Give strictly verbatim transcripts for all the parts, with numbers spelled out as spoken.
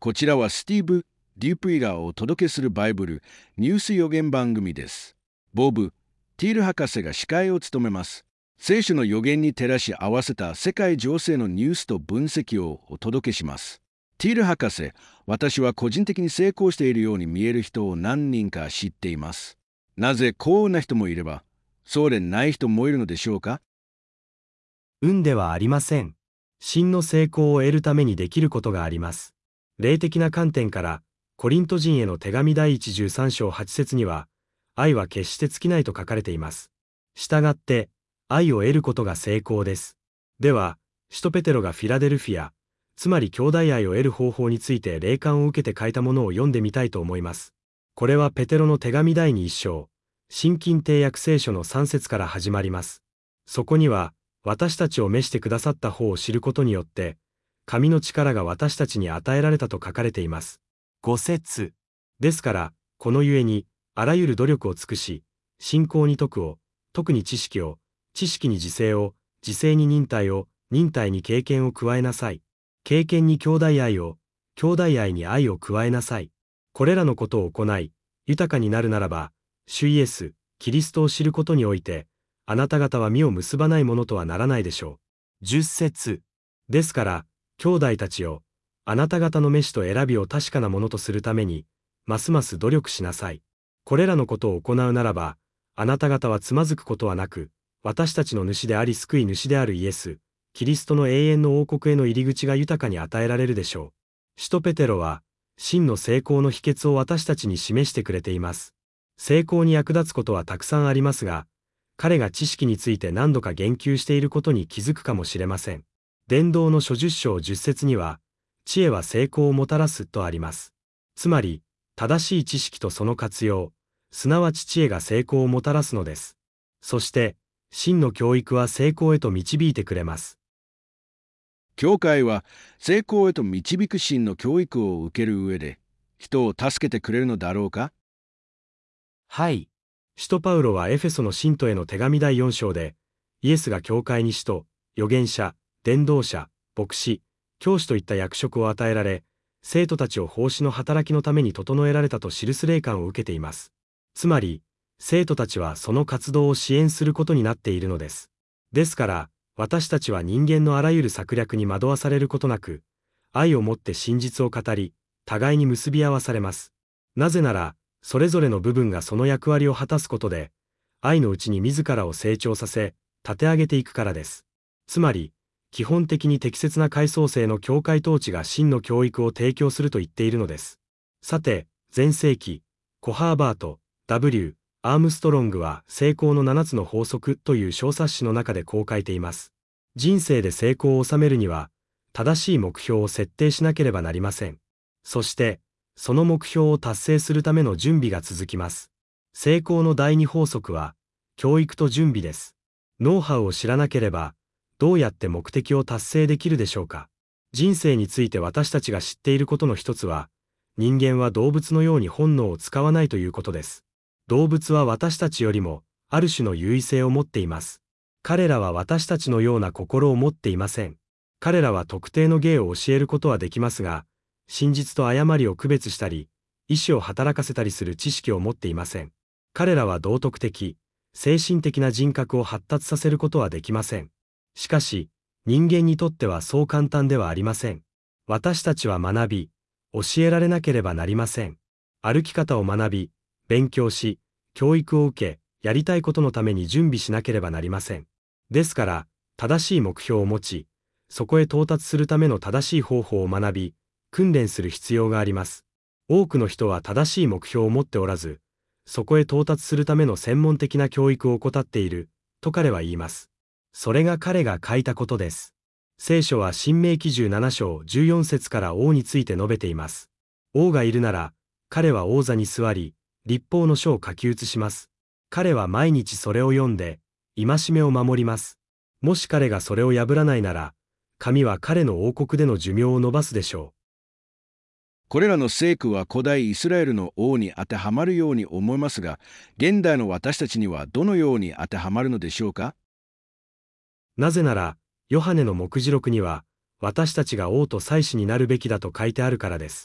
こちらはスティーブ・デュプイがお届けするバイブルニュース予言番組です。ボブ・ティール博士が司会を務めます。聖書の予言に照らし合わせた世界情勢のニュースと分析をお届けします。ティール博士、私は個人的に成功しているように見える人を何人か知っています。なぜ幸運な人もいれば、そうでない人もいるのでしょうか？ 運ではありません。真の成功を得るためにできることがあります。霊的な観点から、コリント人への手紙第一じゅうさん章はち節には、愛は決して尽きないと書かれています。したがって、愛を得ることが成功です。では、使徒ペテロがフィラデルフィア、つまり兄弟愛を得る方法について霊感を受けて書いたものを読んでみたいと思います。これはペテロの手紙第に章、新近訂約聖書のさん節から始まります。そこには、私たちを召してくださった方を知ることによって、神の力が私たちに与えられたと書かれています。ご節。ですから、このゆえに、あらゆる努力を尽くし、信仰に徳を、徳に知識を、知識に自制を、自制に忍耐を、忍耐に経験を加えなさい。経験に兄弟愛を、兄弟愛に愛を加えなさい。これらのことを行い、豊かになるならば、主イエス、キリストを知ることにおいて、あなた方は実を結ばないものとはならないでしょう。じゅっ節。ですから、兄弟たちよ、あなた方の召しと選びを確かなものとするために、ますます努力しなさい。これらのことを行うならば、あなた方はつまずくことはなく、私たちの主であり救い主であるイエス、キリストの永遠の王国への入り口が豊かに与えられるでしょう。使徒ペテロは、真の成功の秘訣を私たちに示してくれています。成功に役立つことはたくさんありますが、彼が知識について何度か言及していることに気づくかもしれません。伝道の書じゅっ章じゅっ節には、知恵は成功をもたらすとあります。つまり、正しい知識とその活用、すなわち知恵が成功をもたらすのです。そして、真の教育は成功へと導いてくれます。 教会は成功へと導く真の教育を受ける上で、人を助けてくれるのだろうか？ はい。使徒パウロはエフェソの信徒への手紙第よん章で、イエスが教会に使徒、預言者、伝道者、牧師、教師といった役職を与えられ、生徒たちを奉仕の働きのために整えられたと記す霊感を受けています。つまり、生徒たちはその活動を支援することになっているのです。ですから、私たちは人間のあらゆる策略に惑わされることなく、愛をもって真実を語り、互いに結び合わされます。なぜなら、それぞれの部分がその役割を果たすことで、愛のうちに自らを成長させ、立て上げていくからです。つまり、基本的に適切な階層性の教会統治が真の教育を提供すると言っているのです。さて、前世紀、コハーバート、ダブリュー、アームストロングは成功のななつの法則という小冊子の中でこう書いています。人生で成功を収めるには、正しい目標を設定しなければなりません。そして、その目標を達成するための準備が続きます。成功の第二法則は、教育と準備です。ノウハウを知らなければ、どうやって目的を達成できるでしょうか。人生について私たちが知っていることの一つは、人間は動物のように本能を使わないということです。動物は私たちよりも、ある種の優位性を持っています。彼らは私たちのような心を持っていません。彼らは特定の芸を教えることはできますが、真実と誤りを区別したり、意志を働かせたりする知識を持っていません。彼らは道徳的、精神的な人格を発達させることはできません。しかし、人間にとってはそう簡単ではありません。私たちは学び、教えられなければなりません。歩き方を学び、勉強し、教育を受け、やりたいことのために準備しなければなりません。ですから、正しい目標を持ち、そこへ到達するための正しい方法を学び、訓練する必要があります。多くの人は正しい目標を持っておらず、そこへ到達するための専門的な教育を怠っている、と彼は言います。それが彼が書いたことです。聖書は申命記じゅうなな章じゅうよん節から王について述べています。王がいるなら、彼は王座に座り、律法の書を書き写します。彼は毎日それを読んで、戒めを守ります。もし彼がそれを破らないなら、神は彼の王国での寿命を延ばすでしょう。 これらの聖句は古代イスラエルの王に当てはまるように思いますが、現代の私たちにはどのように当てはまるのでしょうか？ なぜなら、ヨハネの目次録には、私たちが王と祭司になるべきだと書いてあるからです。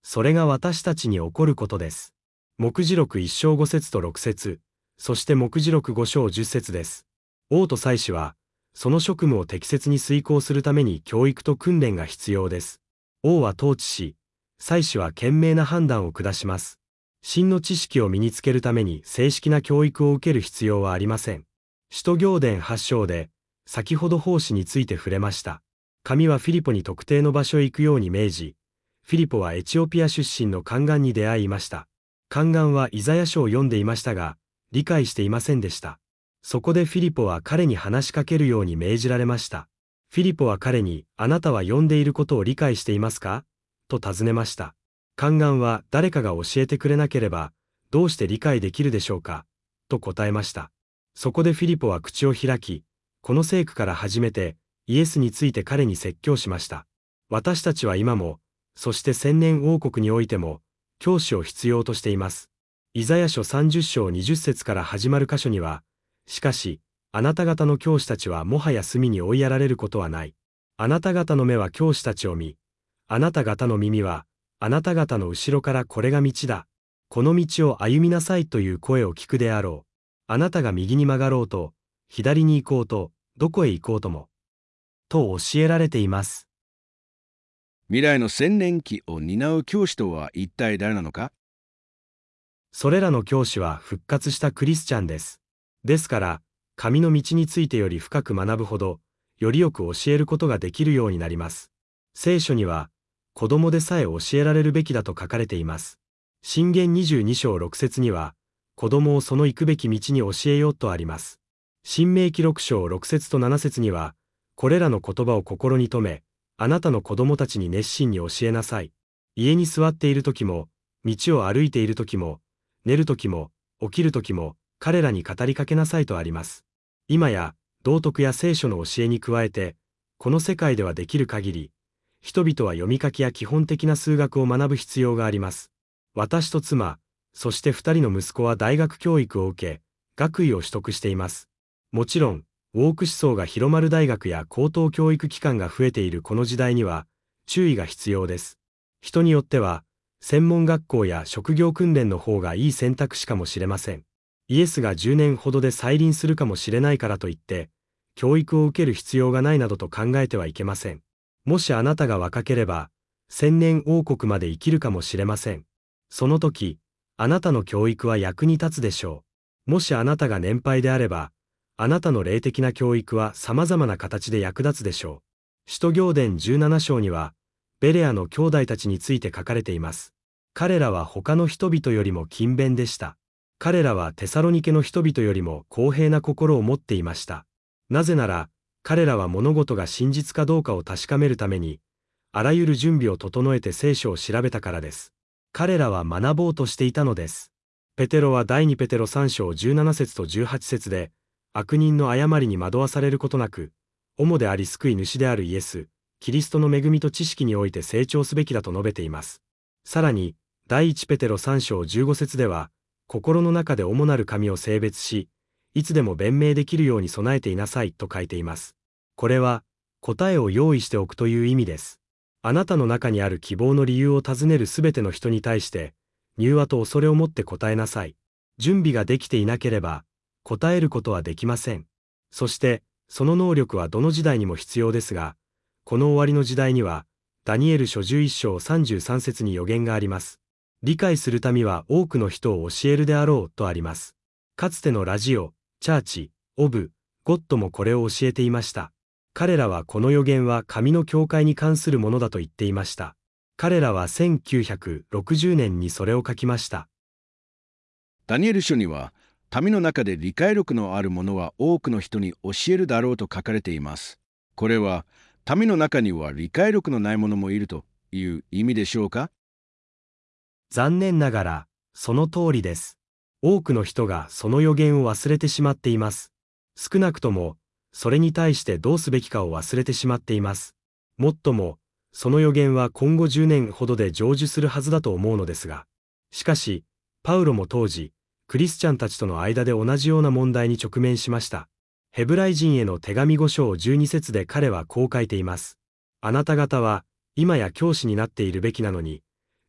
それが私たちに起こることです。黙示録いっ章ご節とろく節、そして黙示録ご章じゅっ節です。王と祭司は、その職務を適切に遂行するために教育と訓練が必要です。王は統治し、祭司は賢明な判断を下します。真の知識を身につけるために正式な教育を受ける必要はありません。使徒行伝はち章で、先ほど奉仕について触れました。神はフィリポに特定の場所へ行くように命じ、フィリポはエチオピア出身の宦官に出会いました。宦官はイザヤ書を読んでいましたが、理解していませんでした。そこでフィリポは彼に話しかけるように命じられました。フィリポは彼に、あなたは読んでいることを理解していますかと尋ねました。宦官は誰かが教えてくれなければ、どうして理解できるでしょうかと答えました。そこでフィリポは口を開き、この聖句から初めて、イエスについて彼に説教しました。私たちは今も、そして千年王国においても、教師を必要としています。イザヤ書さんじゅっ章にじゅっ節から始まる箇所には、しかし、あなた方の教師たちはもはや隅に追いやられることはない。あなた方の目は教師たちを見、あなた方の耳は、あなた方の後ろからこれが道だ。この道を歩みなさいという声を聞くであろう。あなたが右に曲がろうと、左に行こうと、どこへ行こうとも。と教えられています。 未来の千年期を担う教師とは一体誰なのか？ それらの教師は復活したクリスチャンです。ですから、神の道についてより深く学ぶほど、よりよく教えることができるようになります。聖書には、子供でさえ教えられるべきだと書かれています。箴言にじゅうに章ろく節には、子供をその行くべき道に教えようとあります。申命記ろく章ろく節となな節には、これらの言葉を心に留め、あなたの子供たちに熱心に教えなさい。家に座っている時も、道を歩いている時も、寝る時も、起きる時も、彼らに語りかけなさいとあります。今や、道徳や聖書の教えに加えて、この世界ではできる限り、人々は読み書きや基本的な数学を学ぶ必要があります。私と妻、そして二人の息子は大学教育を受け、学位を取得しています。もちろん、ウォーク思想が広まる大学や高等教育機関が増えているこの時代には、注意が必要です。人によっては、専門学校や職業訓練の方がいい選択肢かもしれません。イエスがじゅうねんほどで再臨するかもしれないからといって、教育を受ける必要がないなどと考えてはいけません。もしあなたが若ければ、千年王国まで生きるかもしれません。その時、あなたの教育は役に立つでしょう。もしあなたが年配であれば、あなたの霊的な教育は様々な形で役立つでしょう。使徒行伝じゅうなな章には、ベレアの兄弟たちについて書かれています。彼らは他の人々よりも勤勉でした。彼らはテサロニケの人々よりも公平な心を持っていました。なぜなら、彼らは物事が真実かどうかを確かめるために、あらゆる準備を整えて聖書を調べたからです。彼らは学ぼうとしていたのです。ペテロは第二ペテロさん章じゅうなな節とじゅうはち節で、悪人の誤りに惑わされることなく、主であり救い主であるイエス、キリストの恵みと知識において成長すべきだと述べています。さらに、第一ペテロさん章じゅうご節では、心の中で主なる神を性別し、いつでも弁明できるように備えていなさいと書いています。これは、答えを用意しておくという意味です。あなたの中にある希望の理由を尋ねるすべての人に対して、柔和と恐れを持って答えなさい。準備ができていなければ、答えることはできません。そして、その能力はどの時代にも必要ですが、この終わりの時代には、ダニエル書じゅういち章さんじゅうさん節に予言があります。理解するためは多くの人を教えるであろうとあります。かつてのラジオ、チャーチ、オブ、ゴッドもこれを教えていました。彼らはこの予言は神の教会に関するものだと言っていました。彼らはせんきゅうひゃくろくじゅうねんにそれを書きました。 ダニエル書には、民の中で理解力のある者は多くの人に教えるだろうと書かれています。これは、民の中には理解力のない者もいるという意味でしょうか？ 残念ながら、その通りです。多くの人がその予言を忘れてしまっています。少なくとも、それに対してどうすべきかを忘れてしまっています。もっとも、その予言は今後じゅうねんほどで成就するはずだと思うのですが、しかし、パウロも当時、クリスチャンたちとの間で同じような問題に直面しました。ヘブライ人への手紙ご章じゅうに節で彼はこう書いています。あなた方は、今や教師になっているべきなのに、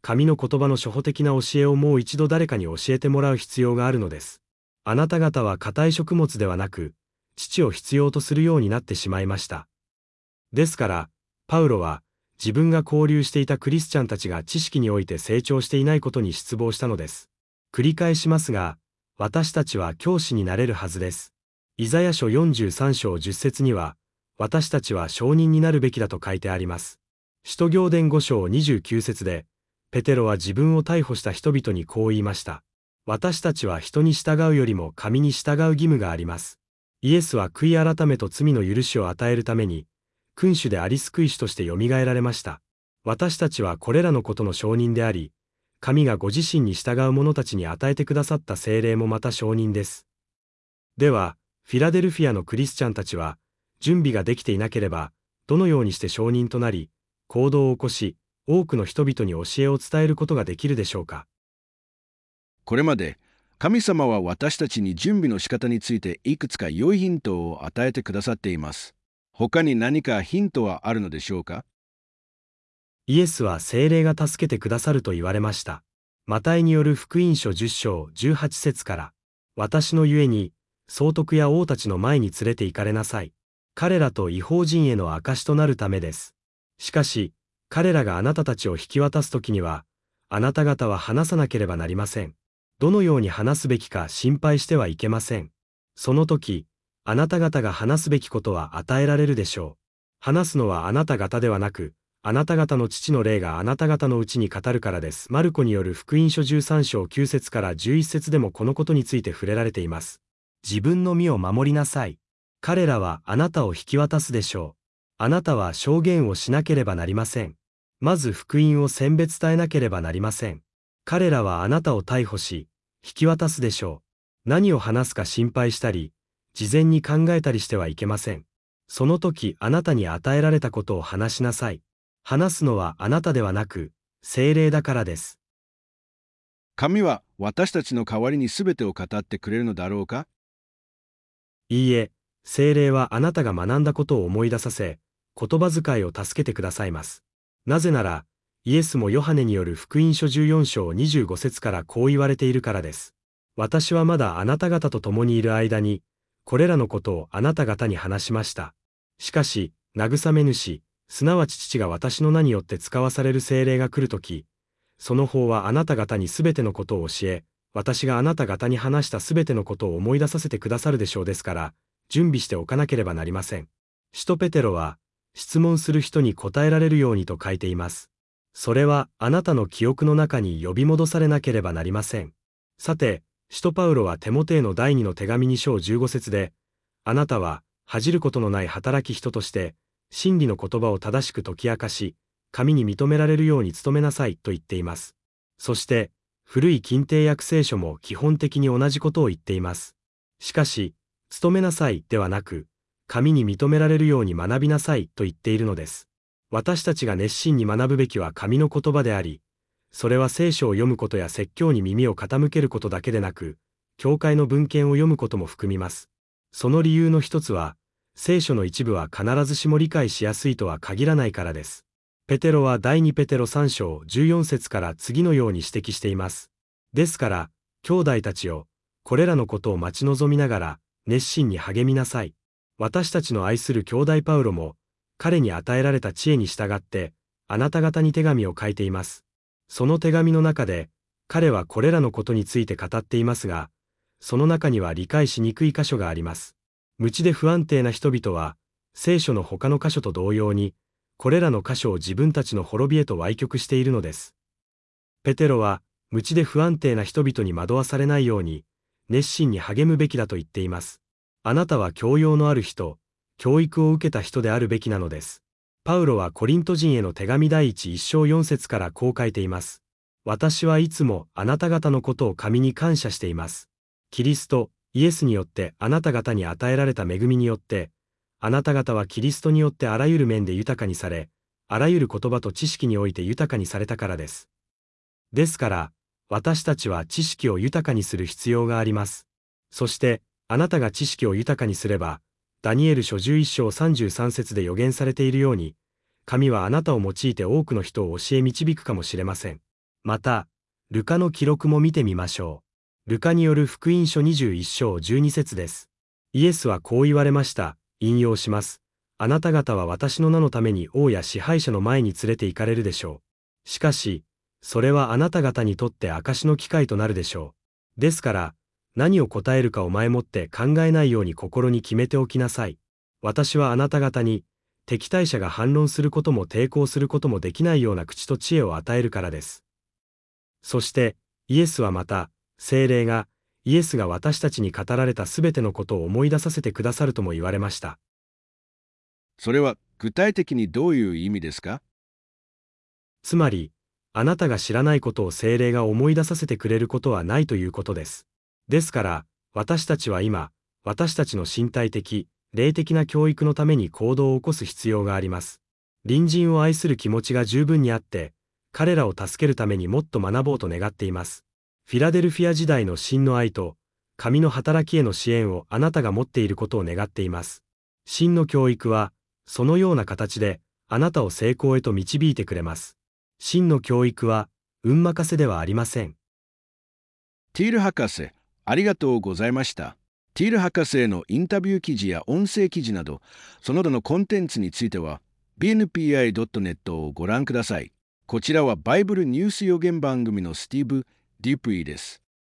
神の言葉の初歩的な教えをもう一度誰かに教えてもらう必要があるのです。あなた方は固い食物ではなく、父を必要とするようになってしまいました。ですから、パウロは、自分が交流していたクリスチャンたちが知識において成長していないことに失望したのです。繰り返しますが、私たちは教師になれるはずです。イザヤ書よんじゅうさん章じゅっ節には、私たちは証人になるべきだと書いてあります。使徒行伝ご章にじゅうきゅう節で、ペテロは自分を逮捕した人々にこう言いました。私たちは人に従うよりも神に従う義務があります。イエスは悔い改めと罪の許しを与えるために、君主であり救い主としてよみがえられました。私たちはこれらのことの証人であり、神がご自身に従う者たちに与えてくださった聖霊もまた証人です。では、フィラデルフィアのクリスチャンたちは、準備ができていなければ、どのようにして証人となり、行動を起こし、多くの人々に教えを伝えることができるでしょうか。 これまで、神様は私たちに準備の仕方についていくつか良いヒントを与えてくださっています。他に何かヒントはあるのでしょうか？ イエスは聖霊が助けてくださると言われました。マタイによる福音書じゅっ章じゅうはち節から、私のゆえに、総督や王たちの前に連れて行かれなさい。彼らと異邦人への証となるためです。しかし、彼らがあなたたちを引き渡すときには、あなた方は話さなければなりません。どのように話すべきか心配してはいけません。その時、あなた方が話すべきことは与えられるでしょう。話すのはあなた方ではなく、あなた方の父の霊があなた方のうちに語るからです。マルコによる福音書じゅうさん章きゅう節からじゅういち節でもこのことについて触れられています。自分の身を守りなさい。彼らはあなたを引き渡すでしょう。あなたは証言をしなければなりません。まず福音を選別伝えなければなりません。彼らはあなたを逮捕し、引き渡すでしょう。何を話すか心配したり、事前に考えたりしてはいけません。その時あなたに与えられたことを話しなさい。話すのはあなたではなく、聖霊だからです。 神は私たちの代わりに全てを語ってくれるのだろうか？ いいえ、聖霊はあなたが学んだことを思い出させ、言葉遣いを助けてくださいます。なぜなら、イエスもヨハネによる福音書じゅうよん章にじゅうご節からこう言われているからです。私はまだあなた方と共にいる間に、これらのことをあなた方に話しました。しかし、慰め主、すなわち父が私の名によって使わされる聖霊が来るとき、その方はあなた方にすべてのことを教え、私があなた方に話したすべてのことを思い出させてくださるでしょうですから、準備しておかなければなりません。使徒ペテロは、質問する人に答えられるようにと書いています。それはあなたの記憶の中に呼び戻されなければなりません。さて、使徒パウロはテモテへの第二の手紙に章じゅうご節で、あなたは恥じることのない働き人として、真理の言葉を正しく解き明かし、神に認められるように努めなさいと言っています。そして、古い近帝訳聖書も基本的に同じことを言っています。しかし、努めなさいではなく、神に認められるように学びなさいと言っているのです。私たちが熱心に学ぶべきは神の言葉であり、それは聖書を読むことや説教に耳を傾けることだけでなく、教会の文献を読むことも含みます。その理由の一つは、聖書の一部は必ずしも理解しやすいとは限らないからです。ペテロは第二ペテロさん章じゅうよん節から次のように指摘しています。ですから、兄弟たちよ、これらのことを待ち望みながら、熱心に励みなさい。私たちの愛する兄弟パウロも、彼に与えられた知恵に従って、あなた方に手紙を書いています。その手紙の中で、彼はこれらのことについて語っていますが、その中には理解しにくい箇所があります。無知で不安定な人々は、聖書の他の箇所と同様に、これらの箇所を自分たちの滅びへと歪曲しているのです。ペテロは、無知で不安定な人々に惑わされないように、熱心に励むべきだと言っています。あなたは教養のある人、教育を受けた人であるべきなのです。パウロはコリント人への手紙第一一章四節からこう書いています。私はいつもあなた方のことを神に感謝しています。キリスト、イエスによってあなた方に与えられた恵みによって、あなた方はキリストによってあらゆる面で豊かにされ、あらゆる言葉と知識において豊かにされたからです。ですから、私たちは知識を豊かにする必要があります。そして、あなたが知識を豊かにすれば、ダニエル書じゅういち章さんじゅうさん節で予言されているように、神はあなたを用いて多くの人を教え導くかもしれません。 また、ルカの記録も見てみましょう。ルカによる福音書にじゅういっ章じゅうに節です。イエスはこう言われました。引用します。あなた方は私の名のために王や支配者の前に連れて行かれるでしょう。しかし、それはあなた方にとって証の機会となるでしょう。ですから、何を答えるかを前もって考えないように心に決めておきなさい。私はあなた方に、敵対者が反論することも抵抗することもできないような口と知恵を与えるからです。そして、イエスはまた、聖霊が、イエスが私たちに語られたすべてのことを思い出させてくださるとも言われました。 それは具体的にどういう意味ですか？ つまり、あなたが知らないことを聖霊が思い出させてくれることはないということです。ですから、私たちは今、私たちの身体的、霊的な教育のために行動を起こす必要があります。隣人を愛する気持ちが十分にあって、彼らを助けるためにもっと学ぼうと願っています。フィラデルフィア時代の真の愛と、神の働きへの支援をあなたが持っていることを願っています。真の教育は、そのような形で、あなたを成功へと導いてくれます。真の教育は、運任せではありません。 ティール博士、ありがとうございました。ティール博士へのインタビュー記事や音声記事など、その他のコンテンツについては、ビーエヌピーアイドットネット をご覧ください。こちらはバイブルニュース予言番組のスティーブ・デュプリーです。